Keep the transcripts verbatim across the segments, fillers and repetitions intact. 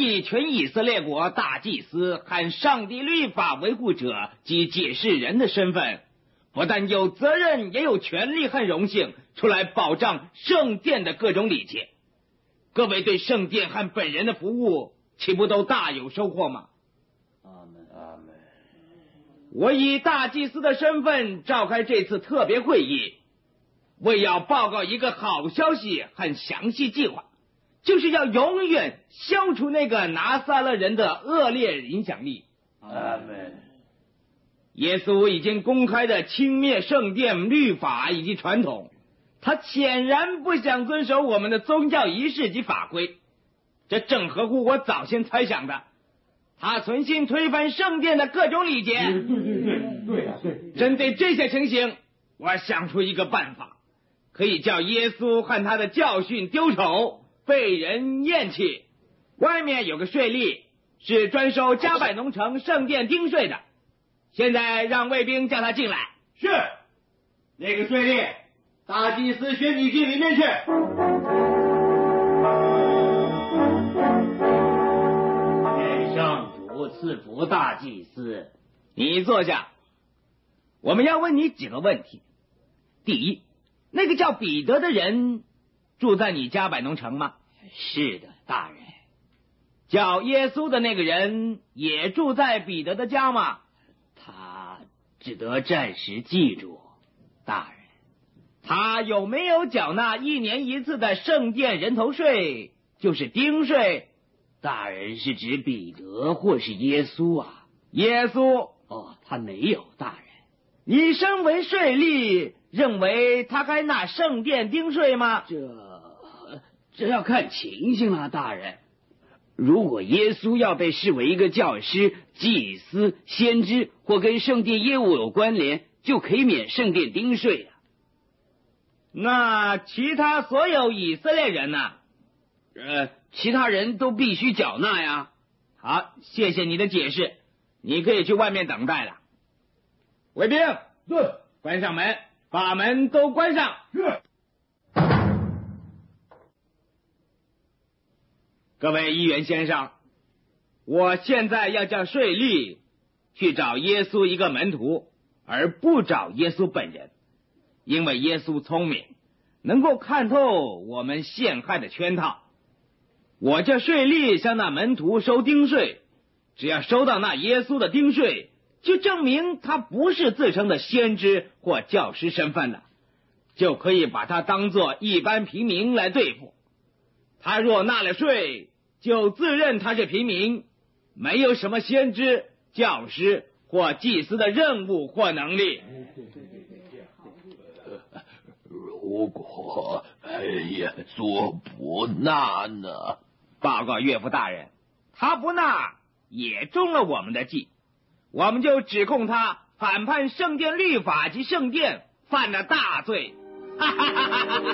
以全以色列国大祭司和上帝律法维护者及解释人的身份，不但有责任，也有权利和荣幸出来保障圣殿的各种礼节。各位对圣殿和本人的服务，岂不都大有收获吗？ 阿门，阿门。 我以大祭司的身份召开这次特别会议，为要报告一个好消息和详细计划，就是要永远消除那个拿撒勒人的恶劣影响力。 阿门。 耶稣已经公开的轻蔑圣殿律法以及传统，他显然不想遵守我们的宗教仪式及法规，这正合乎我早先猜想的。他存心推翻圣殿的各种礼节。 对对对对呀，对。 针对这些情形，我想出一个办法，可以叫耶稣和他的教训丢丑，被人厌弃。外面有个税吏，是专收加百农城圣殿丁税的。现在让卫兵叫他进来。 是。那个税吏，大祭司宣你进里面去。 愿上主赐福大祭司。 你坐下。我们要问你几个问题。第一，那个叫彼得的人住在你加百农城吗？ 是的，大人。 叫耶稣的那个人也住在彼得的家吗？ 他只得暂时记住，大人。 他有没有缴纳一年一次的圣殿人头税，就是丁税？ 大人是指彼得或是耶稣啊？ 耶稣。 哦，他没有，大人。 你身为税吏，认为他该纳圣殿丁税吗？ 这这要看情形了，大人。如果耶稣要被视为一个教师、祭司、先知，或跟圣殿业务有关联，就可以免圣殿丁税啊。 那其他所有以色列人呢？ 呃，其他人都必须缴纳呀。 好，谢谢你的解释，你可以去外面等待了。卫兵， 对， 关上门，把门都关上。 是。 各位议员先生，我现在要叫税吏去找耶稣一个门徒，而不找耶稣本人，因为耶稣聪明，能够看透我们陷害的圈套。我叫税吏向那门徒收丁税，只要收到那耶稣的丁税，就证明他不是自称的先知或教师身份了，就可以把他当作一般平民来对付。他若纳了税，就自认他是平民，没有什么先知、教师或祭司的任务或能力。 如果耶稣不纳呢？ 报告岳父大人，他不纳也中了我们的计，我们就指控他反叛圣殿律法及圣殿，犯了大罪。哈哈哈哈哈！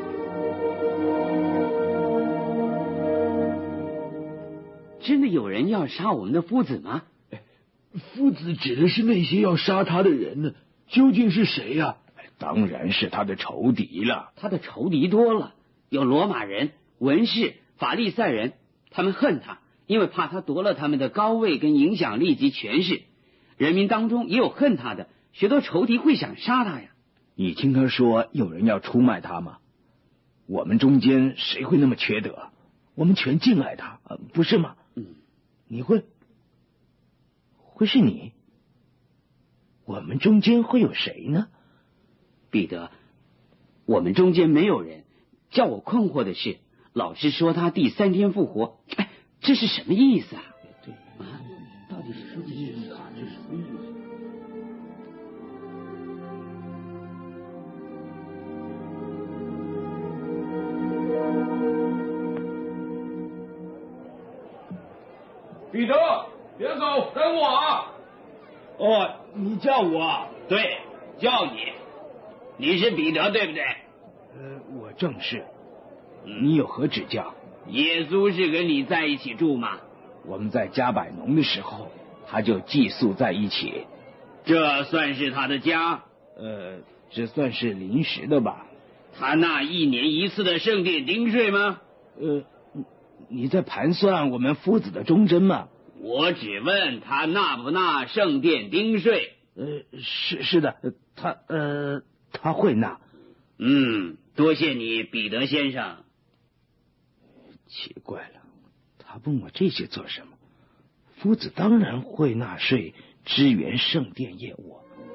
真的有人要杀我们的夫子吗？ 夫子指的是那些要杀他的人呢，究竟是谁呀、啊？当然是他的仇敌了。 他的仇敌多了，有罗马人、文士、法利赛人，他们恨他，因为怕他夺了他们的高位跟影响力及权势。人民当中也有恨他的，许多仇敌会想杀他呀。 你听他说有人要出卖他吗？我们中间谁会那么缺德？我们全敬爱他，呃、不是吗？ 嗯， 你会？会是你？我们中间会有谁呢？ 彼得，我们中间没有人。叫我困惑的是，老师说他第三天复活，哎，这是什么意思啊？ 对啊，到底是什么意思啊？这是什么意思？ 彼得，别走，等我啊！ 哦，你叫我？ 对，叫你。你是彼得，对不对？ 呃，我正是。你有何指教？ 耶稣是跟你在一起住吗？ 我们在加百农的时候，他就寄宿在一起。 这算是他的家？ 呃，这算是临时的吧。 他纳一年一次的圣殿丁税吗？ 呃， 你在盘算我们夫子的忠贞吗？ 我只问他纳不纳圣殿丁税。 呃，是是的，他呃他会纳。 嗯，多谢你，彼得先生。 奇怪了，他问我这些做什么？夫子当然会纳税，支援圣殿业务。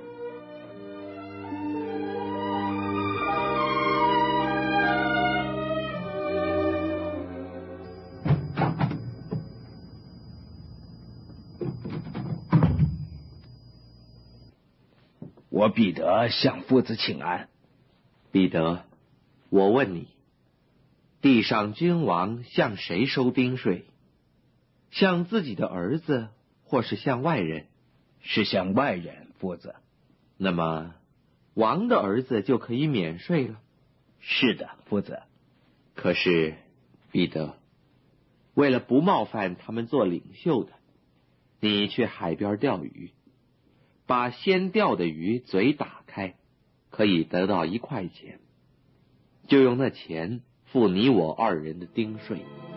我彼得向父子请安。 彼得，我问你，地上君王向谁收丁税？向自己的儿子，或是向外人？ 是向外人，夫子。 那么，王的儿子就可以免税了？ 是的，夫子。 可是，彼得，为了不冒犯他们做领袖的，你去海边钓鱼，把先钓的鱼嘴打开，可以得到一块钱，就用那钱付你我二人的丁税。